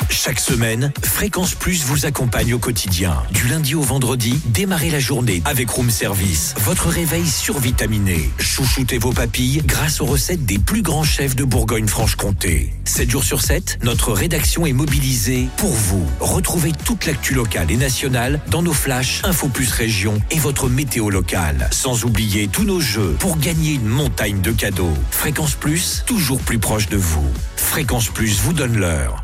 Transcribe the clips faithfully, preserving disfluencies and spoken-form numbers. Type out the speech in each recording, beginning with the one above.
Chaque semaine, Fréquence Plus vous accompagne au quotidien. Du lundi au vendredi, démarrez la journée avec Room Service. Votre réveil survitaminé. Chouchoutez vos papilles grâce aux recettes des plus grands chefs de Bourgogne-Franche-Comté. sept jours sur sept, notre rédaction est mobilisée pour vous. Retrouvez toute l'actu locale et nationale dans nos flashs Info Plus Région et votre météo locale. Sans oublier tous nos jeux pour gagner une montagne de cadeaux. Fréquence Plus, toujours plus proche de vous. Fréquence Plus vous donne l'heure.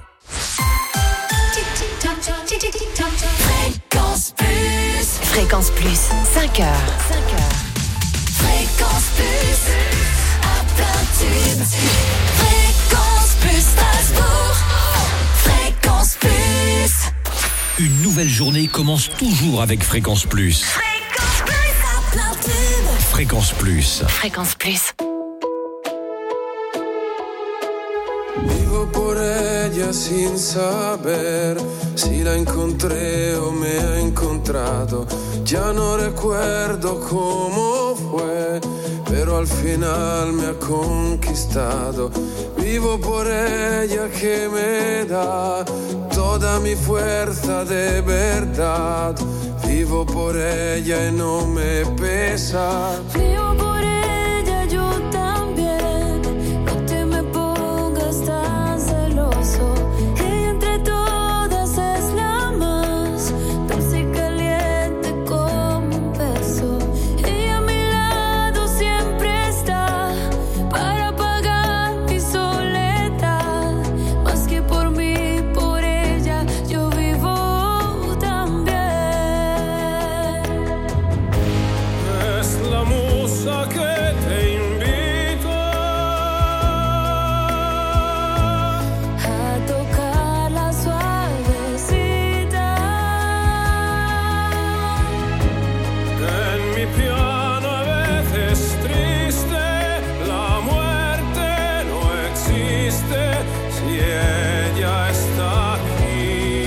Fréquence Plus. Fréquence Plus, cinq heures. cinq heures. Fréquence Plus, à plein tube. Fréquence Plus Strasbourg. Fréquence Plus. Une nouvelle journée commence toujours avec Fréquence Plus. Fréquence Plus, à plein tube. Fréquence Plus. Fréquence Plus. Vivo por ella sin saber si la encontré o me ha encontrado. Ya no recuerdo cómo fue, pero al final me ha conquistado. Vivo por ella que me da toda mi fuerza de verdad. Vivo por ella y no me pesa. Vivo por ella, yo también. No te me pongas tan celoso. Ella entre todas es la más dulce y caliente como un beso. Ella a mi lado siempre está para apagar mi soledad. Más que por mí, por ella yo vivo también. Es la musa que te invita A tocar la suavecita. en mi piano a veces triste. La muerte no existe si ella está aquí.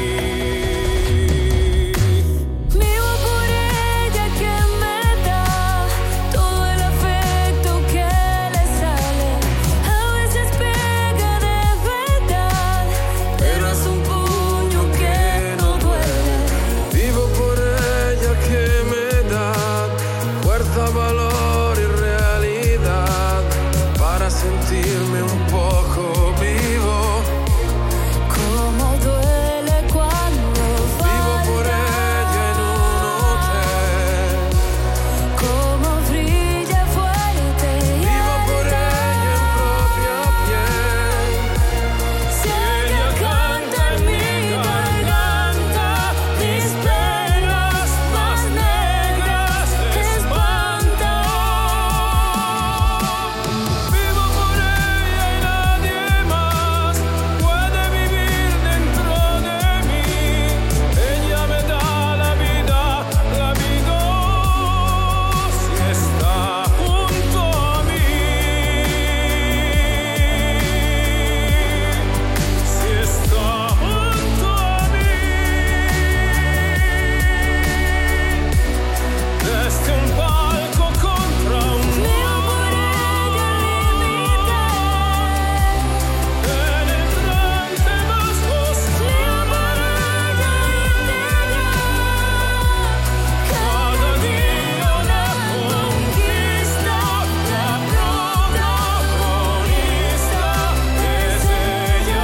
Vivo por ella que me da todo el afecto que le sale. A veces pega de verdad, pero es un puño que no duele. Vivo por ella que me da fuerza, valor y realidad para sentirme un poco vivo. Como duele cuando Vivo por ella en un hotel. como brilla fuerte y Vivo por ella en propia piel. si ella canta en mi garganta, mis penas más negras espantan. Vivo por ella y nadie más puede vivir dentro de mí. Ella me da la vida, la vida si está junto a mí. Si está junto a mí. Desde un palco contra un Vivo por ella al límite, en el trance más oscuro. vivo por ella interior. Cada día una conquista, la protagonista es ella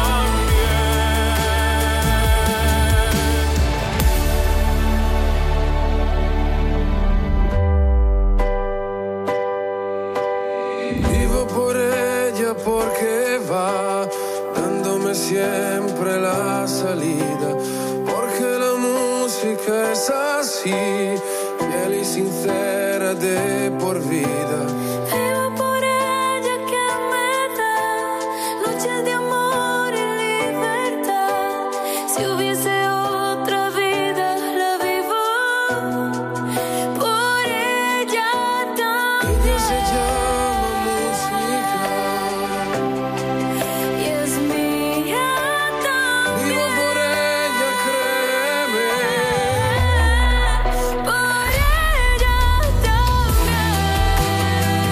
también. Vivo por ella porque va dándome siempre la salida, porque la música es así, fiel y sincera de por vida. Vivo por ella que me da noches de amor y libertad. Si hubiese otra vida, la vivo por ella también. Ella se llama música. Y es mía también. Vivo por ella, créeme. Por ella también.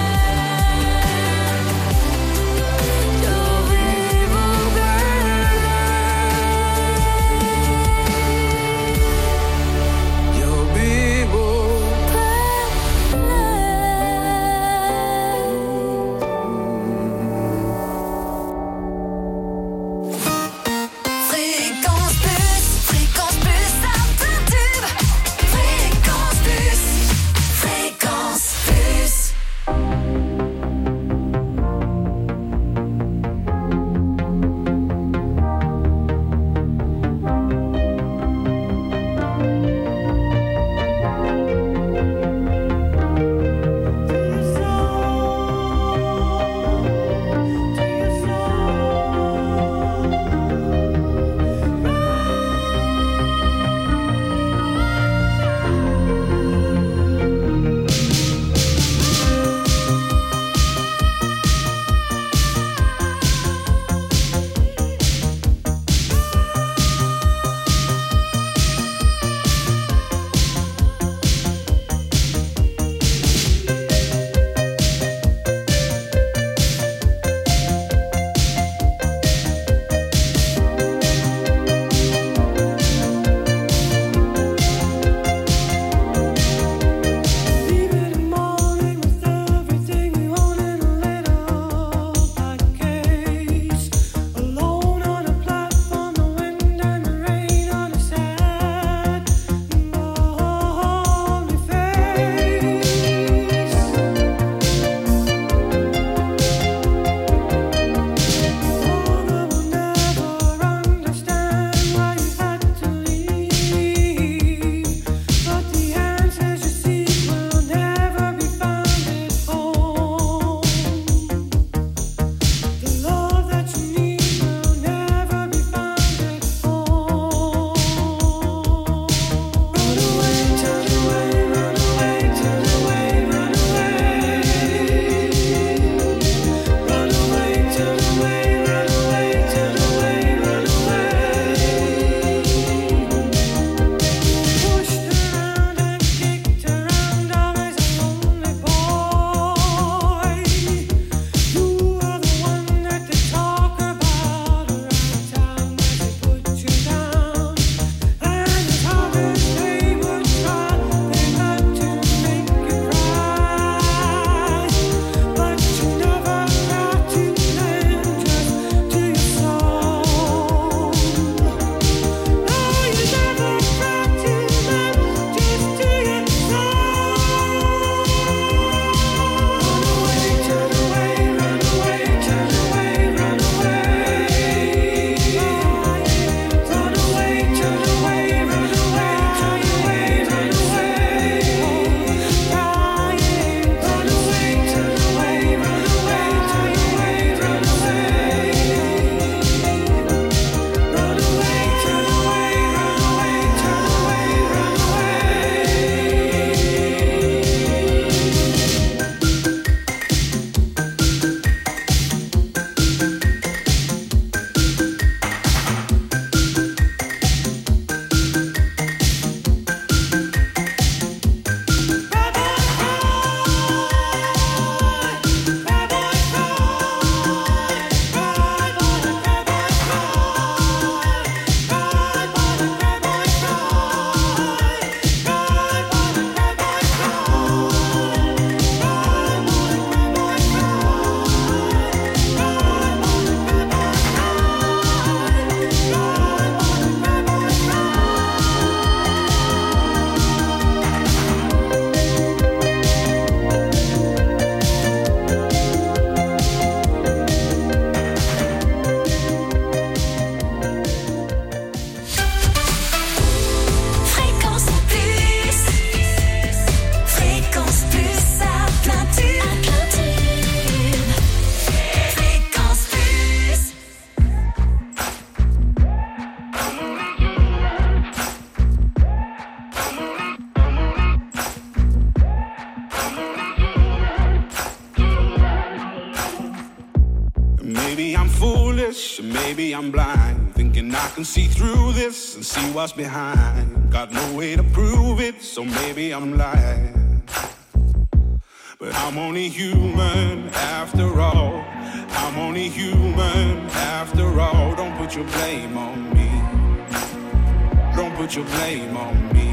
maybe I'm blind, thinking I can see through this and see what's behind. Got no way to prove it, so maybe I'm lying. But I'm only human after all. I'm only human after all. Don't put your blame on me. Don't put your blame on me.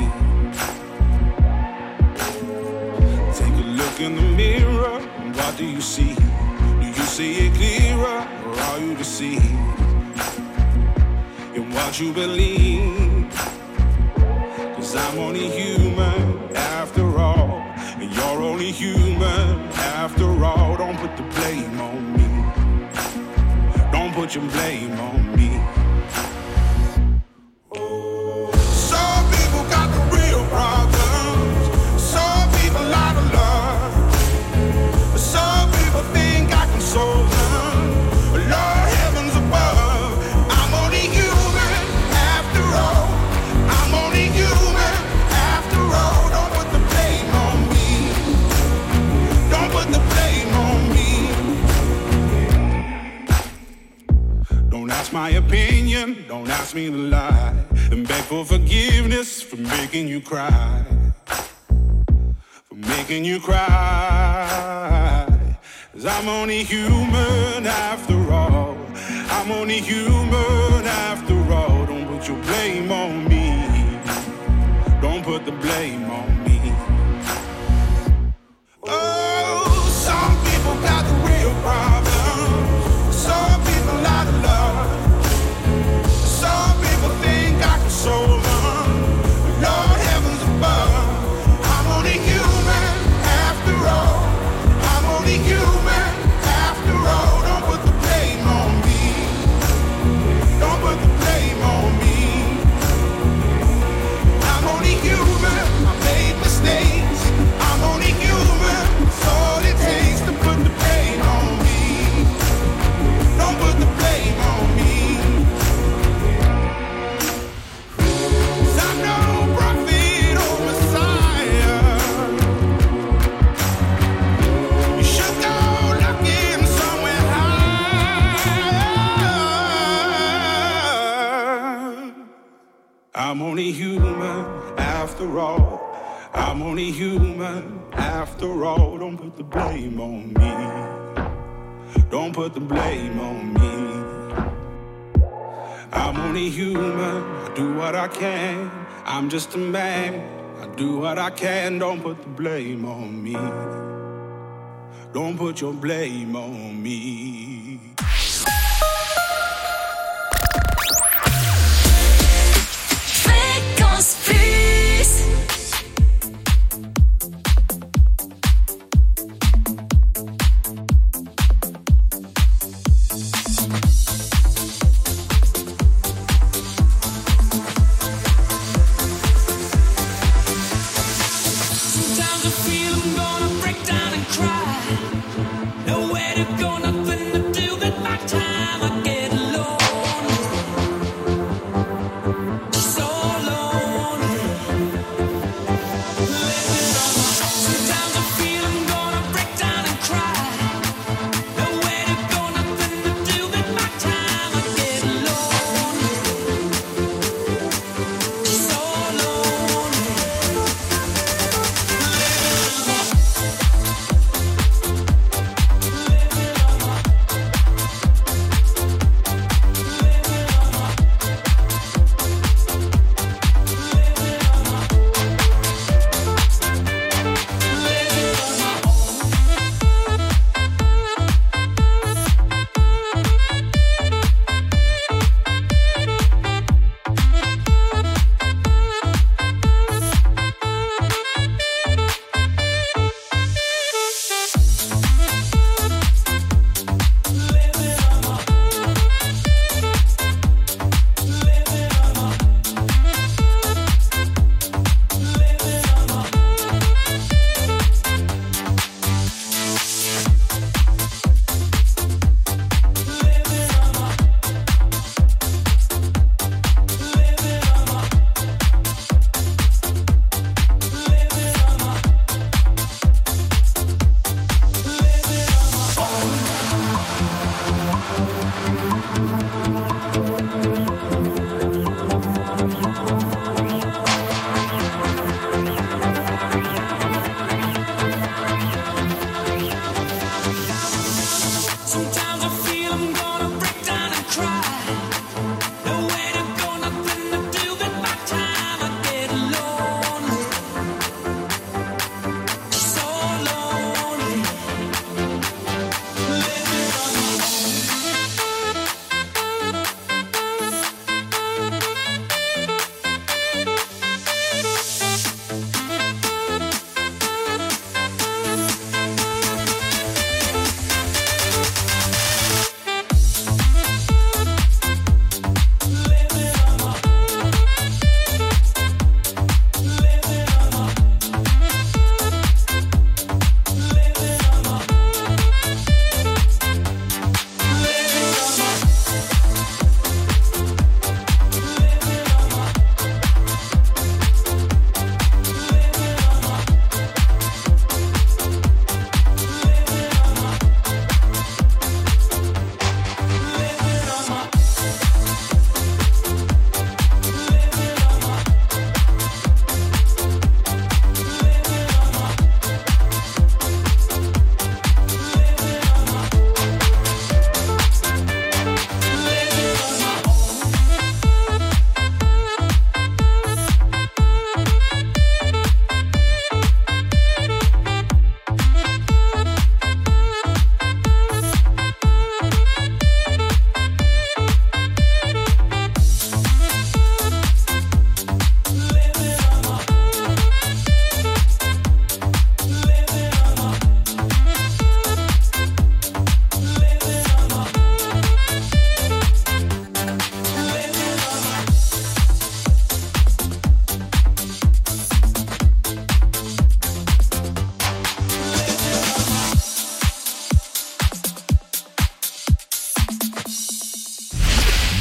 Take a look in the mirror, and what do you see? Do you see it clearer, or are you deceived in what you believe? 'Cause I'm only human after all, and you're only human after all. Don't put the blame on me. Don't put your blame on me. Some people got the real problems. Some people out of love. Some people think I can solve them. Lord, heavens above, I'm only human after all. I'm only human after all. Don't put the blame on me. Don't put the blame on me. Don't ask my opinion, don't ask me to lie, and beg for forgiveness for making you cry. For making you cry. 'Cause I'm only human after all. I'm only human after all. Don't put your blame on me. Don't put the blame on me. Oh, some people got the real problems. Some people out of love. Some people think I can solve them. Lord, heavens above, I'm only human after all. I'm only human after all. Don't put the blame on me. Don't put the blame on me. I'm only human. I made mistakes. I'm only human. It's all it takes to put the blame on me. Don't put the blame on me. 'Cause I'm no prophet or Messiah. You should go looking somewhere higher. I'm only human after all. I'm only human after all. Don't put the blame on me. Don't put the blame on me. I'm only human. I do what I can. I'm just a man. I do what I can. Don't put the blame on me. Don't put your blame on me. Fréquence Plus. Sometimes I feel I'm gonna break down and cry. Nowhere to go, nothing to do.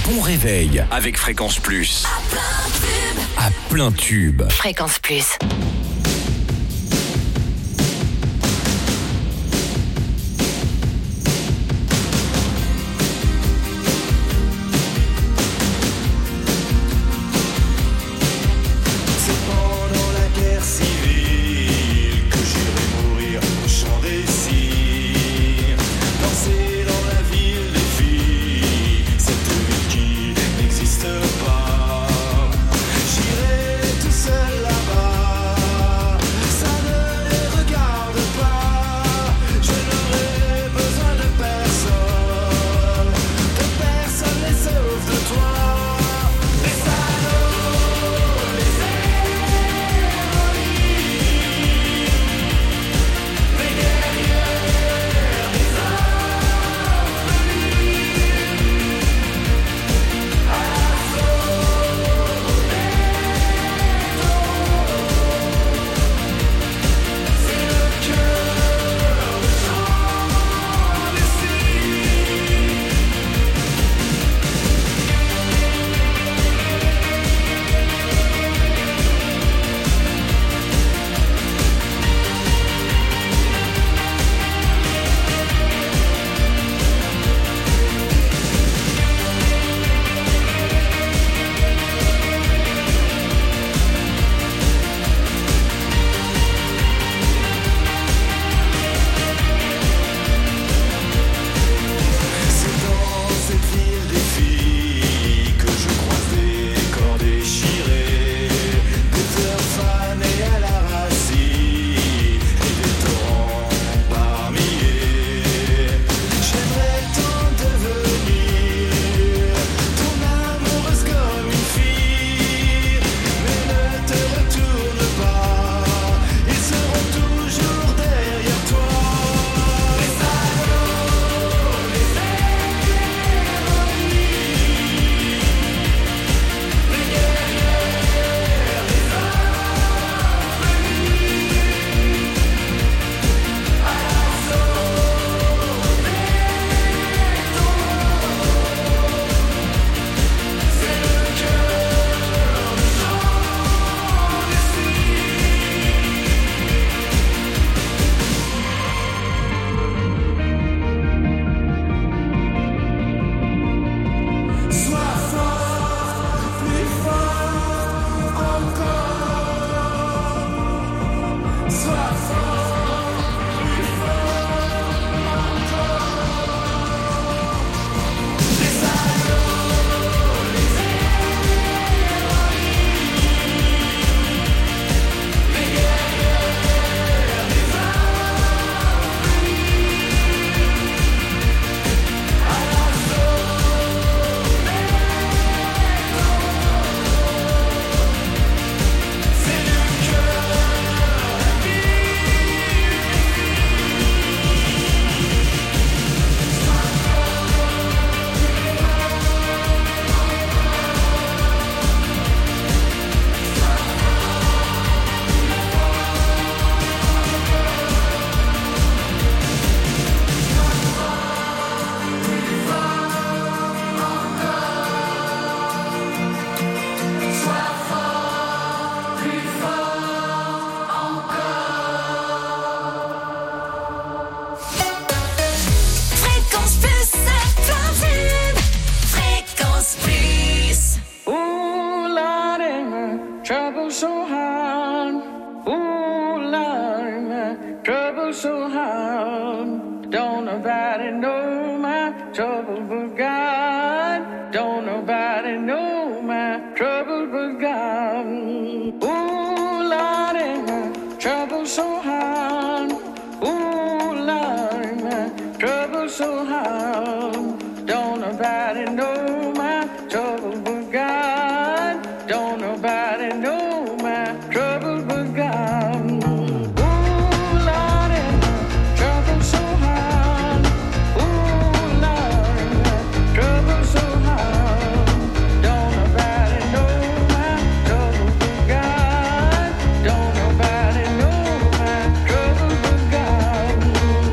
bon réveil avec Fréquence Plus. À plein tube. Fréquence Plus.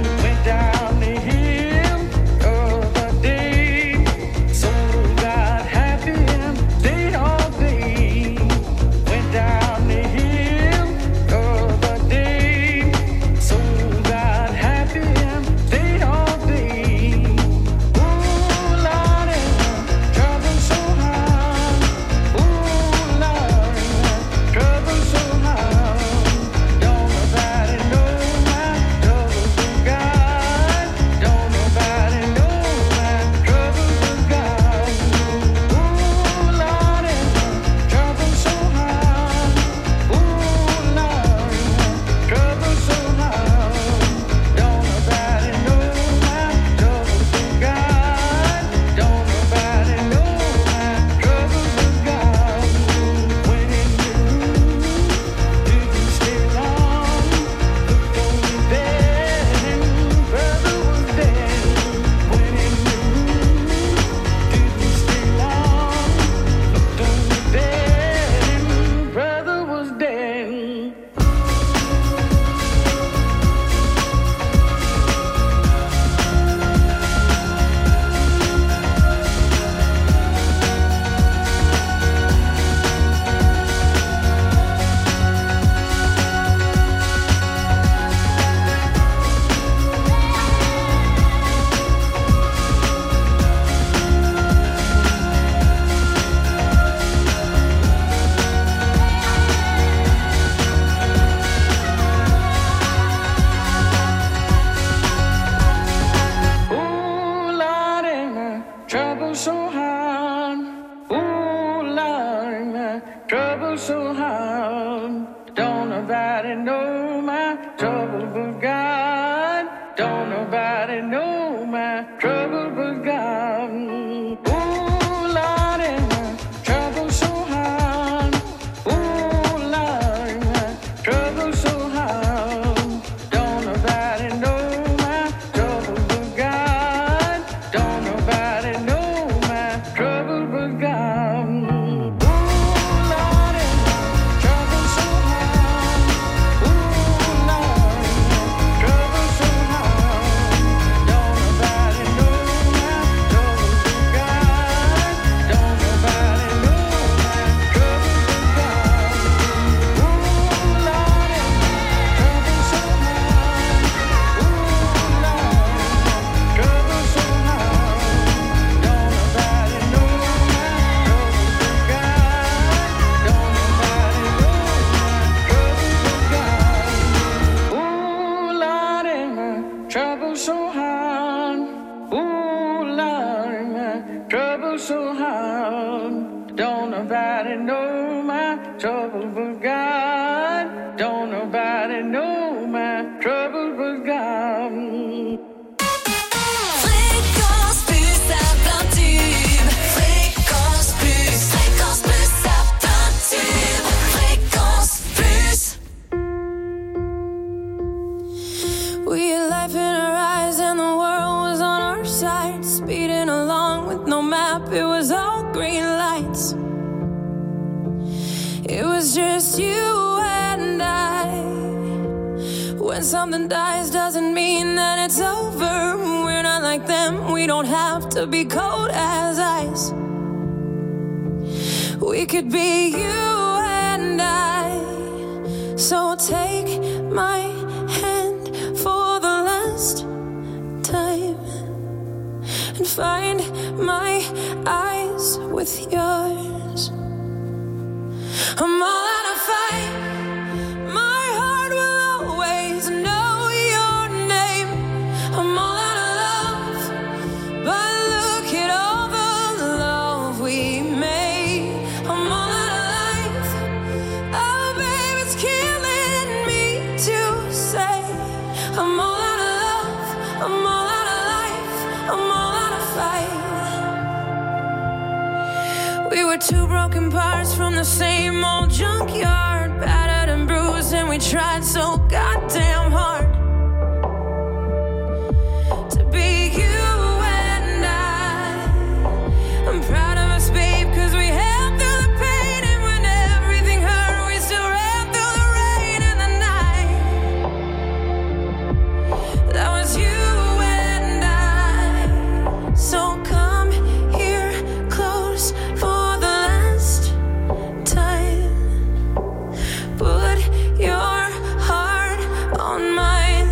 God trouble so hard. Don't nobody know my trouble but God. Don't nobody know my trouble but God. Ooh, Lord, my trouble so hard. Ooh, Lord, my trouble so hard. Don't nobody know my trouble but God. Don't nobody know my trouble but God. Ooh, Lord, my trouble so hard. Ooh, Lord, my trouble so hard. Don't nobody know my trouble but God. Don't nobody know my trouble but God. Ooh, Lord, my trouble so hard. Ooh, Lord, my trouble so hard. Don't nobody know my trouble but God. Don't nobody know my trouble but God. Ooh, Lord, my trouble so hard. Ooh, Lord, my trouble so hard. Don't nobody know my trouble but God. Don't nobody know my trouble but God. Fréquence plus à plein tube. Fréquence plus. Fréquence plus à plein tube. Fréquence plus. We had life in our eyes and the world was on our side. Speeding along with no map, it was all green lights. It was just you and I. When something dies doesn't mean that it's over. We're not like them, we don't have to be cold as ice. We could be you and I. So take my hand for the last time and find my eyes with yours. I'm all out of fight. My heart will always know your name. I'm all out of love, but look at all the love we made. I'm all out of life. Oh, babe, it's killing me to say. I'm all out of love. I'm all out of life. I'm all out of fight. We were two broken parts from the same old junkyard, battered and bruised, and we tried so goddamn hard to be you and I. I'm proud of us, babe, cause we held through the pain, and when everything hurt, we still ran through the rain and the night. That was you and I. So come here close for the last time. Put your heart on mine.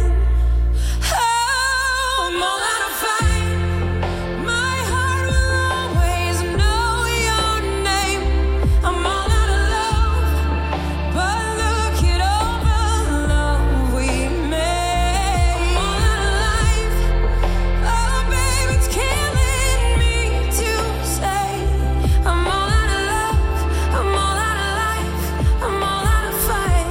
Oh, I'm all out of fight. My heart will always know your name. I'm all out of love, but look at all the love we made. I'm all out of life. Oh, babe, it's killing me to say. I'm all out of love. I'm all out of life. I'm all out of fight.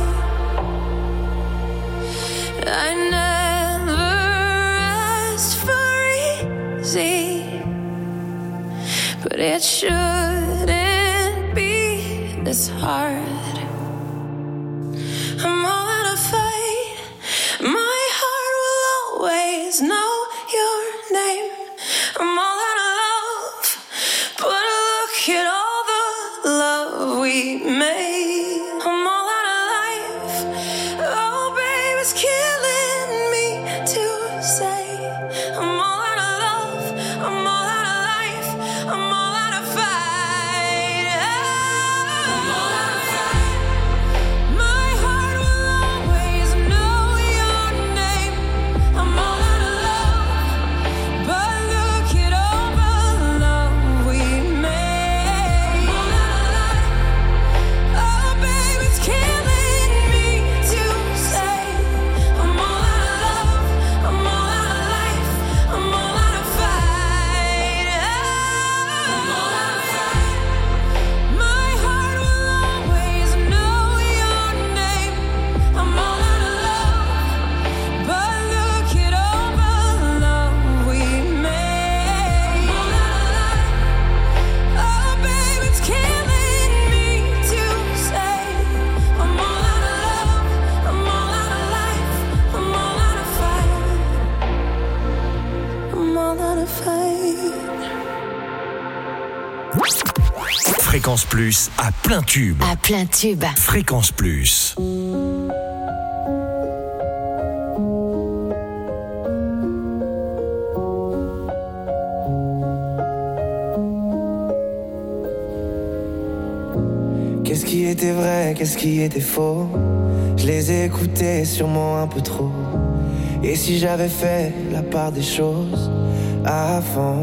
I never asked for easy, but it shouldn't be this hard. I'm all out of fight. My heart will always know your name. I'm all out of love, but look at all the love we made. I'm all out of life. Oh, babe, it's killing me to say. I'm all out of love. I'm all out of life. I'm all out of fight. I'm all out of fight. My heart will always know your name. I'm all out of love, but look at all the love we made. I'm all out of life. Oh, Fréquence Plus à plein tube. À plein tube. Fréquence Plus. Qu'est-ce qui était vrai, qu'est-ce qui était faux? Je les ai écoutés sûrement un peu trop. Et si j'avais fait la part des choses avant?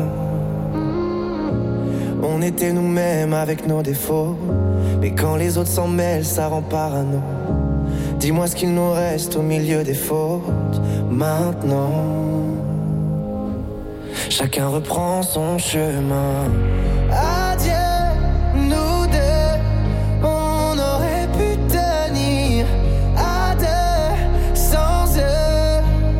On était nous-mêmes avec nos défauts. Mais quand les autres s'en mêlent, ça rend parano. Dis-moi ce qu'il nous reste au milieu des fautes maintenant. Chacun reprend son chemin. Adieu, nous deux, on aurait pu tenir à deux sans eux.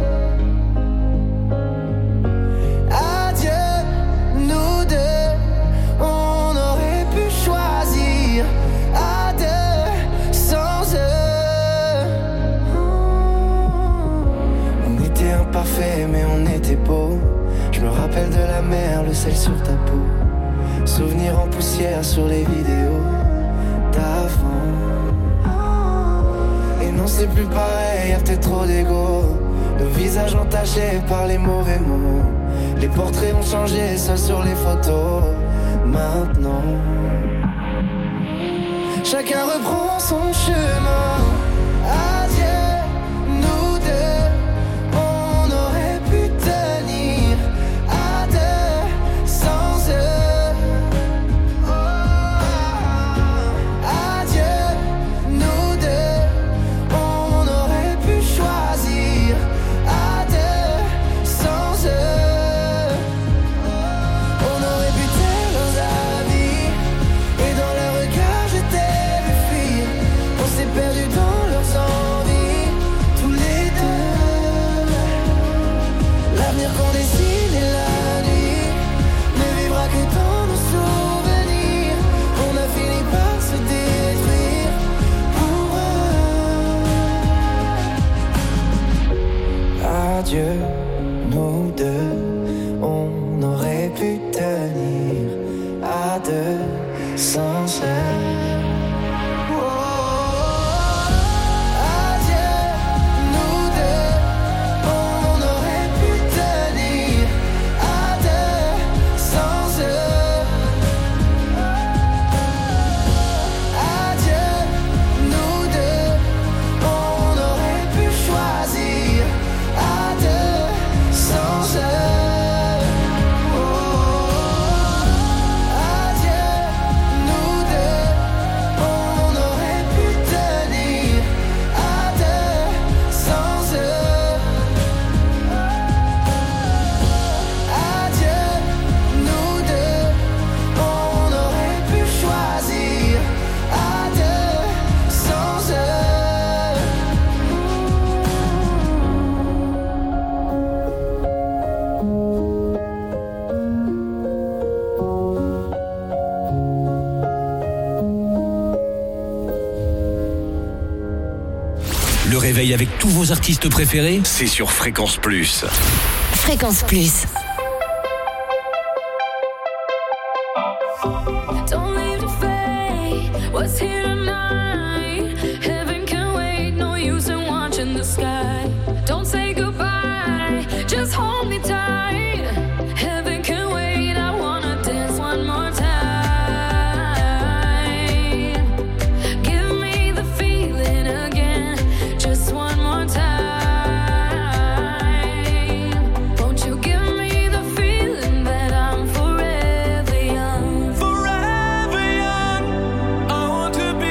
Adieu, nous deux, on aurait pu choisir à deux sans eux. On était imparfaits mais on était beaux. Je me rappelle de la mer, le sel sur ta peau. Souvenirs en poussière sur les vidéos d'avant. Et non c'est plus pareil, y'a peut-être trop d'ego. Nos visages entachés par les mauvais mots. Les portraits ont changé, seuls sur les photos. Maintenant chacun reprend son chemin. Adieu, nous deux, on aurait pu tenir à deux sans eux. Adieu, nous deux, on aurait pu choisir à deux sans eux. On aurait pu taire leurs avis et dans leur regard j'étais vu fuir. On s'est perdu dans leurs envies, tous les deux. L'avenir qu'on dessine et la nuit ne vivra que dans nos souvenirs. On a fini par se détruire pour eux. Adieu, nous deux, on aurait pu tenir à deux sans eux. Adieu, nous deux, on aurait pu tenir à deux sans eux. Adieu, nous deux, on aurait pu choisir à deux sans eux. Adieu, nous deux, on aurait pu tenir à deux sans eux. Adieu, nous deux, on aurait pu choisir à deux sans eux. Le réveil avec tous vos artistes préférés, c'est sur Fréquence Plus. Fréquence Plus. Don't leave to fade what's here tonight. Heaven can wait, no use in watching the sky. Don't say goodbye, just hold me tight. Heaven can wait, I wanna dance one more time. Give me the feeling again, just one more time. Won't you give me the feeling that I'm forever young? Forever young, I want to be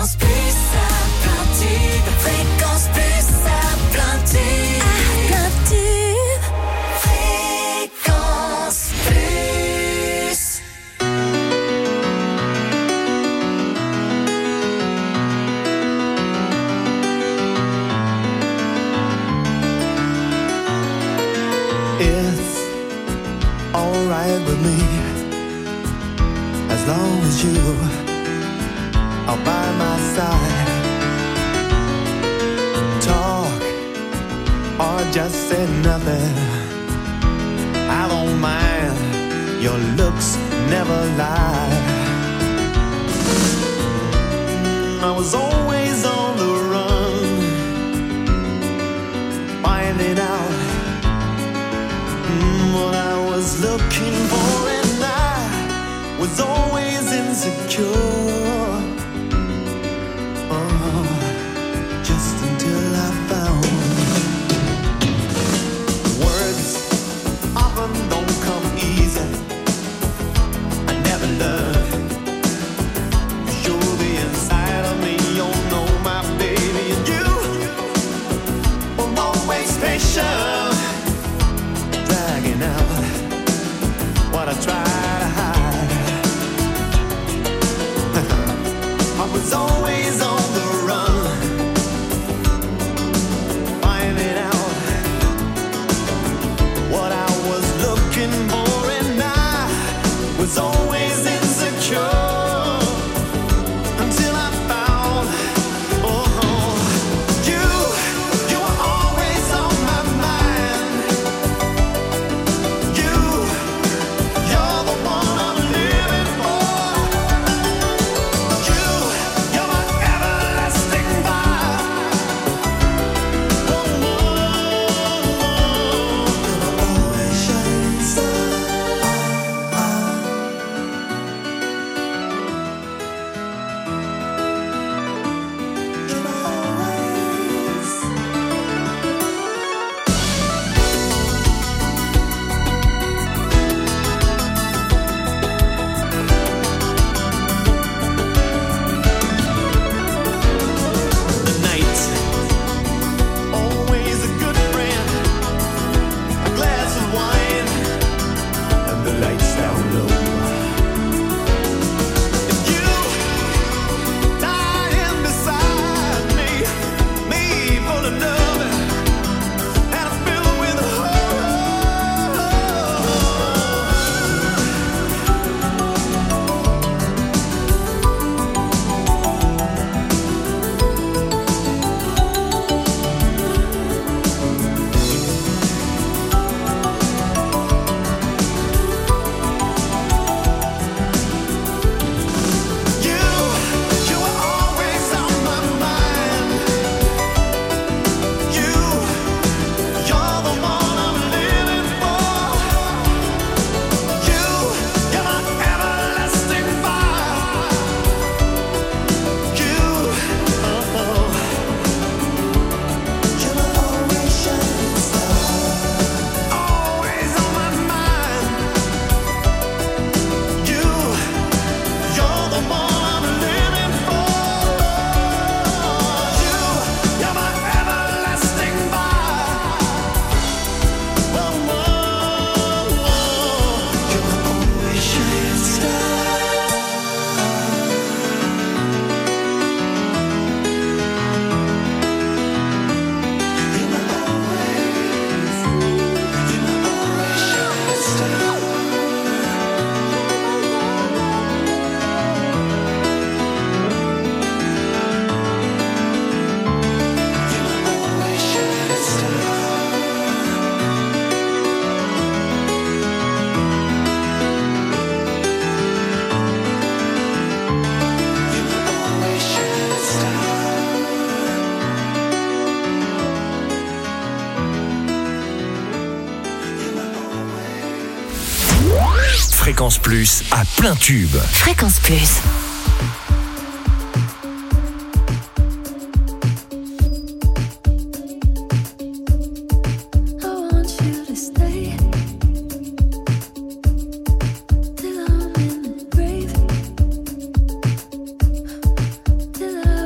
Fréquence Plus à plein tube. Fréquence Plus à plein tube. À plein tube. Fréquence Plus. It's alright with me as long as you are by my side. Talk or just say nothing, I don't mind. Your looks never lie. I was always on the run, finding out what I was looking for, and I was always insecure. Oh, just until I found words often don't come easy. I never learned. You'll be inside of me, you'll know my baby, and you were always patient, dragging out what I try to hide. I was always on the run, finding out what I was looking for, and I was always insecure until I found, oh, you, you were always on my mind. You, you're the one I'm living for. You, you're my everlasting fire. Oh, oh, oh. You're my always shining star. You're my always. The night, always a good friend. A glass of wine and the lights down low. And you lying beside me, me full of love and I'm filled with you, you were always on my mind. You, you're the one I'm living for. You, you're my everlasting fire. You, oh, oh. You're my always shining star. Always on my mind. You, you're the one I'm living for. You, you're my everlasting fire. Whoa, whoa, whoa. You're my always shining star. You're my always, you're my always shining star. You're my always shining star. You're my always shining star. You're my always. Fréquence Plus à plein tube. Fréquence Plus. I want you to stay till I'm in the grave, till I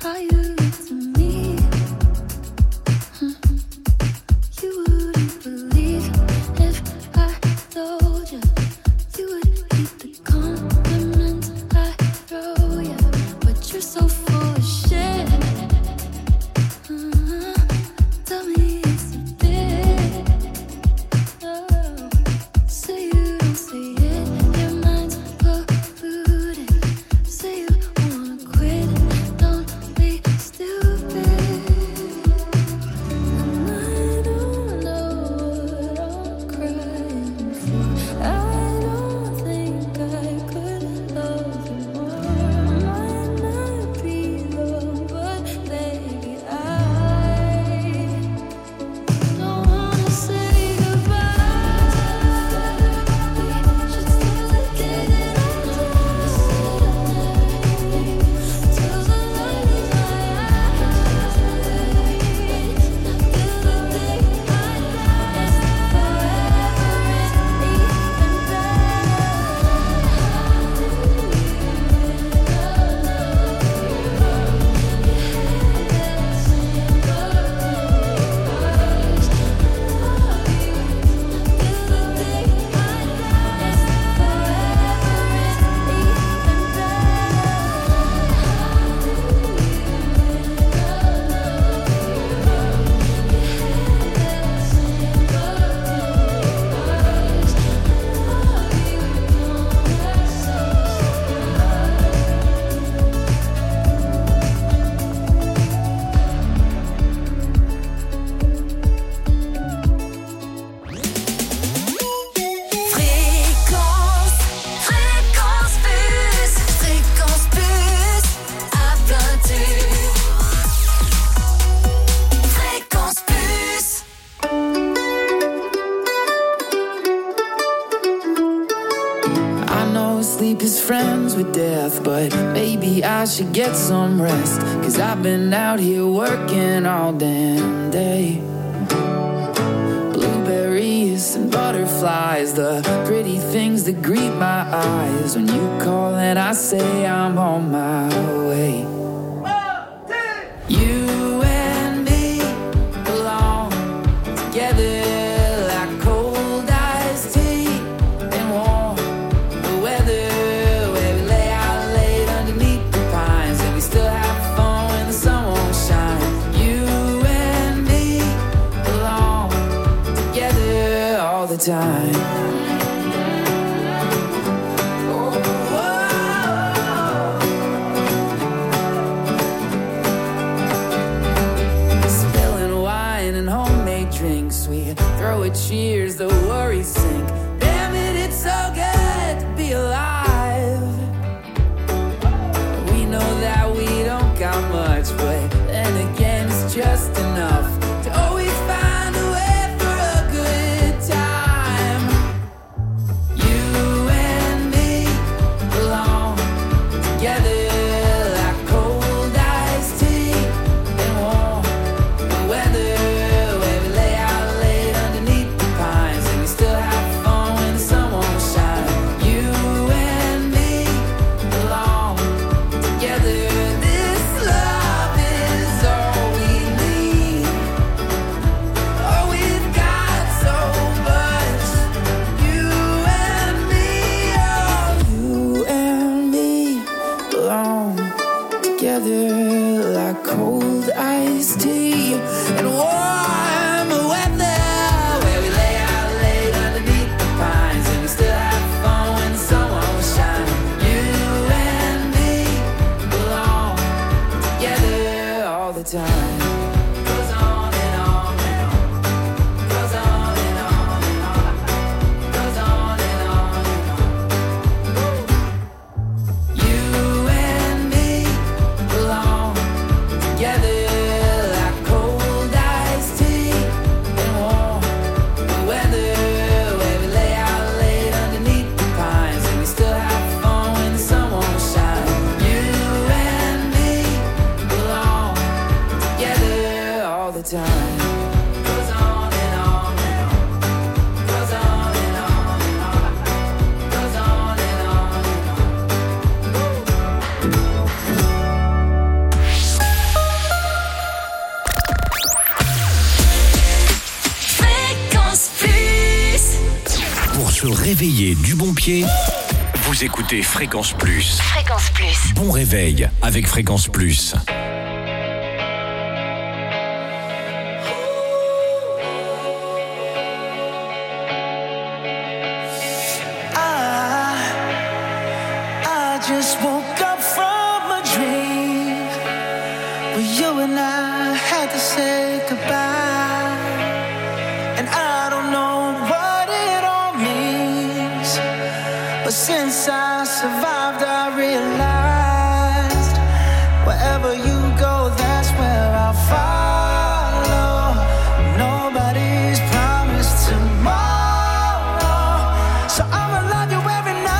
how you look to me. You wouldn't believe if I told you. You would hate the compliments I throw you. But you're so full of shit. Uh-huh. Tell me it's a bit. Oh. Say you don't say it. Your mind's polluted. Say you wanna quit. Don't be stupid. And I don't know what I'm crying for. I don't think I could love you more. Might not be love, but baby, I don't wanna say goodbye. We should start getting older. Till the light in my eyes. Till the day I die. Forever Fréquence, fréquence plus, fréquence plus, à plein tube. Fréquence plus. I know sleep is friends with death, but maybe I should get some rest. Cause I've been out here working all damn day. Blueberries and butterflies, the pretty things that greet my eyes. When you call and I say I'm on my way. You and me belong together like cold iced tea and warm the weather, where we lay out late underneath the pines and we still have fun when the sun won't shine. You and me belong together all the time. Spilling wine and homemade drinks, we throw a cheers, the worries sink. Damn it, it's so good to be alive. We know that we don't got much, but then again, it's just enough to always find a way for a good time. You and me belong together like cold iced tea and warm the weather, where we lay out late underneath the pines and we still have fun when the sun won't shine. You and me belong together. This love is all we need. Oh, we've got so much. You and me, oh, you and me belong together like cold iced tea and warm weather, where we lay out late underneath the pines and we still have fun when the sun won't shine. You and me belong together all the time. Goes on and on and on. Goes on and on and on. Goes on and on and on. You and me belong together like cold iced tea and warm the weather, where we lay out late underneath the pines and we still have fun when the sun won't shine. You and me belong together all the time. Goes on and on and on. Goes on and on and on. Goes on and on and on. réveillé du bon pied, vous écoutez Fréquence Plus. Fréquence Plus. Bon réveil avec Fréquence Plus. Just woke up from a dream where you and I had to say goodbye, and I don't know what it all means, but since I survived I realized wherever you go, that's where I'll follow. Nobody's promised tomorrow, so I'ma love you every night.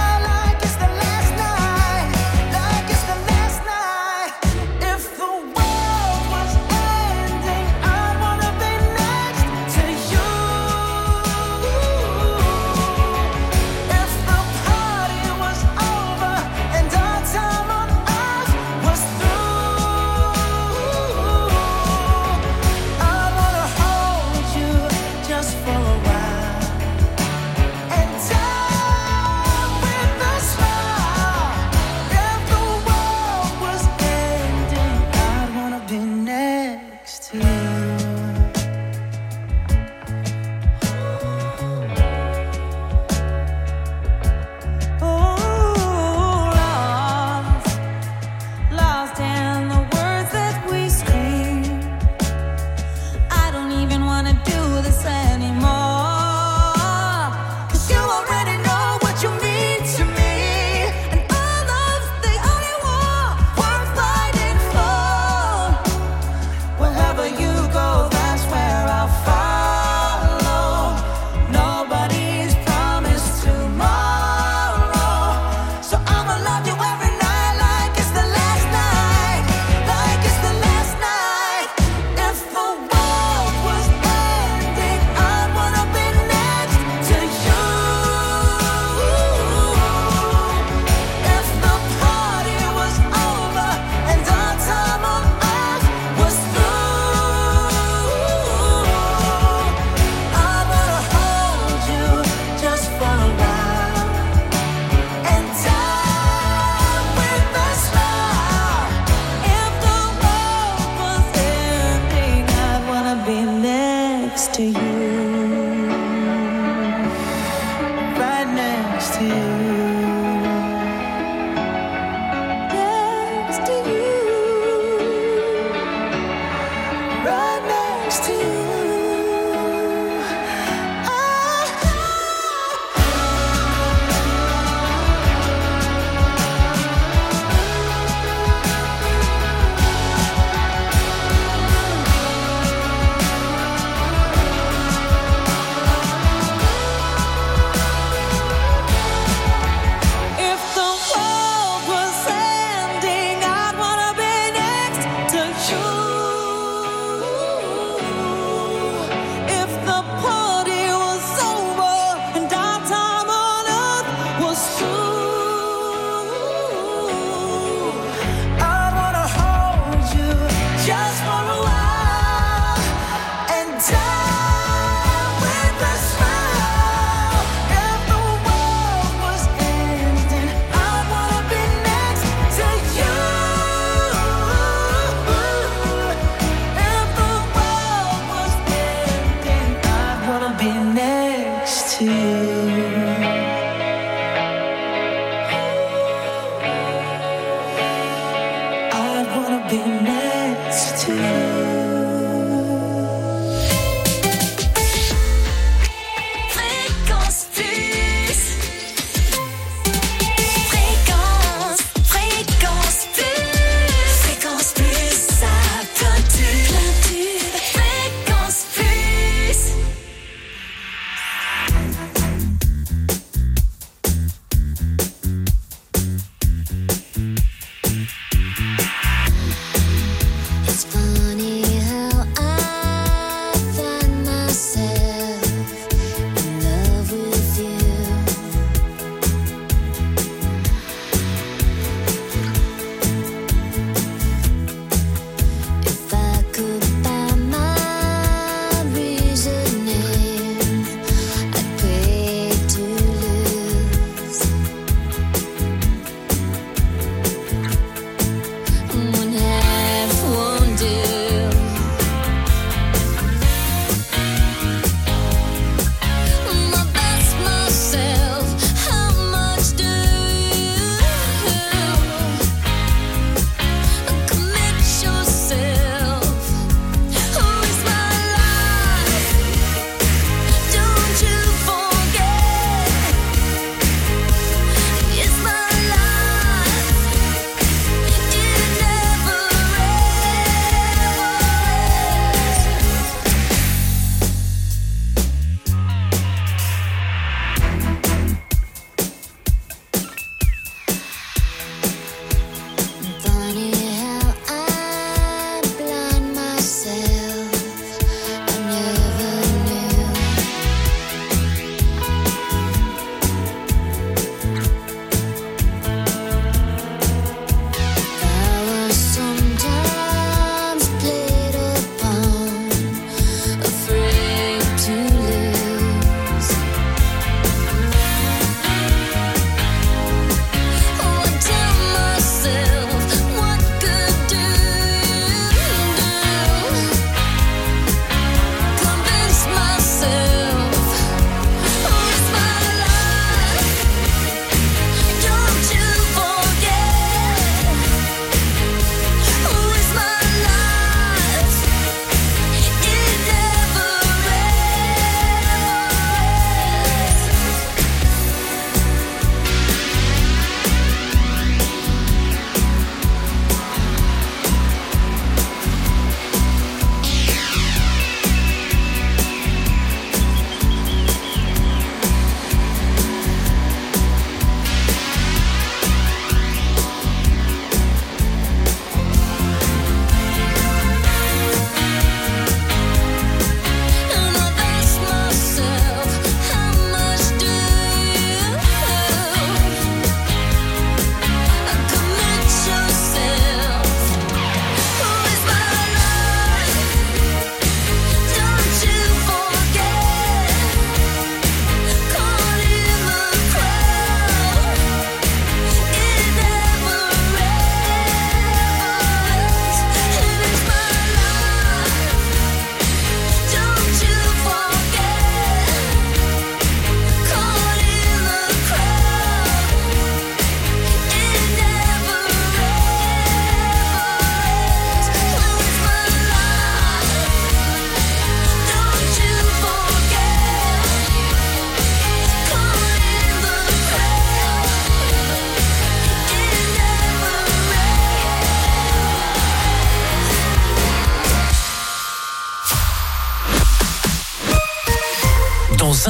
It's funny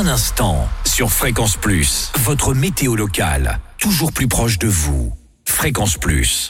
un instant sur Fréquence Plus, votre météo locale, toujours plus proche de vous. Fréquence Plus.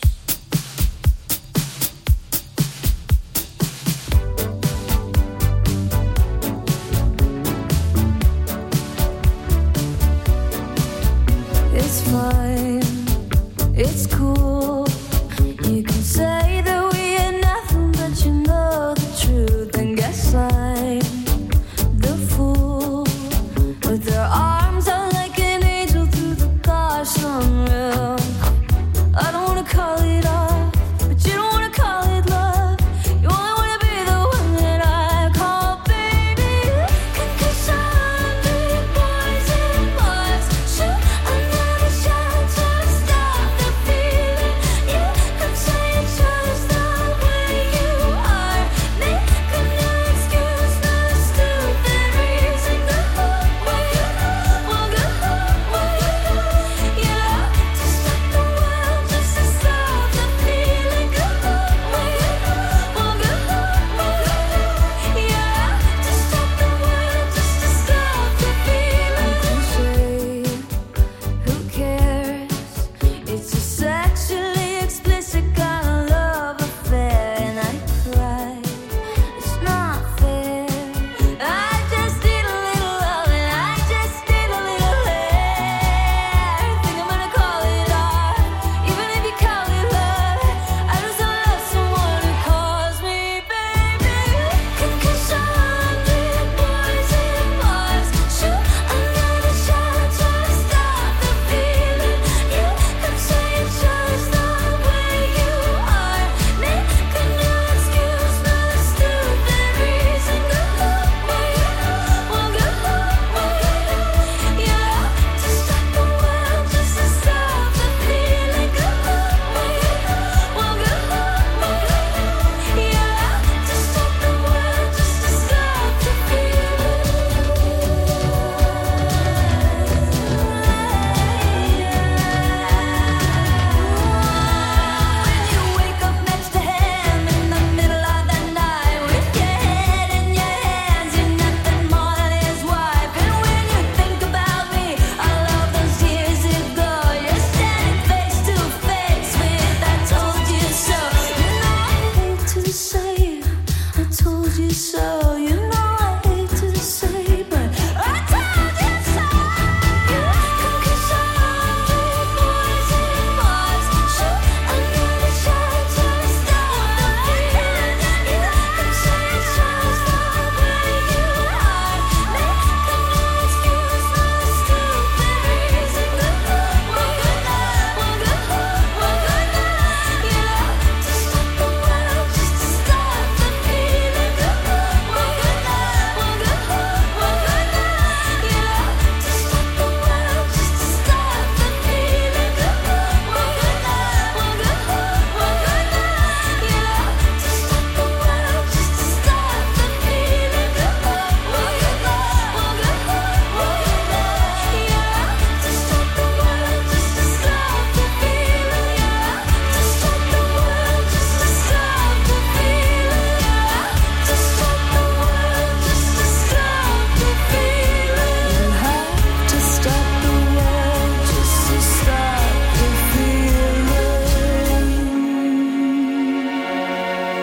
It's fine, it's cool. You can say that we ain't nothing, but you know the truth. And guess I'm the fool with their arms out like an angel through the car sunroof. I don't wanna call it off, but you don't wanna call it love. You only wanna be the one that I call baby. Cause I'm big boys and boys. Shoot another shot to stop the feeling. You could say it's just the way you are. Make a new excuse, not a stupid reason. Go where you well, go where you yeah. To stop the world, just to stop the feeling. Go where you well, go yeah. To stop the world, just to stop the feeling. Who cares? It's a sexually explicit kind of love affair, and I cry. It's not fair. I just need a little love, and I just need a little air. Think I'm gonna call it art, even if you call it love. I just don't love someone who calls me baby. Cause I'm big boys and boys. Shoot another shot to stop the feeling. You could say it's just the way you are. Make a new excuse, not a stupid reason. Go where you well, go yeah. To stop the world, just to stop the feeling. Go where you well, go yeah. To stop the world, just to stop the When you wake up next to him in the middle of the night with your head in your hands, you're nothing more than his wife. And when you think about me, all of those years ago, you're standing face to face with I told you so. You know I hate to say I told you so.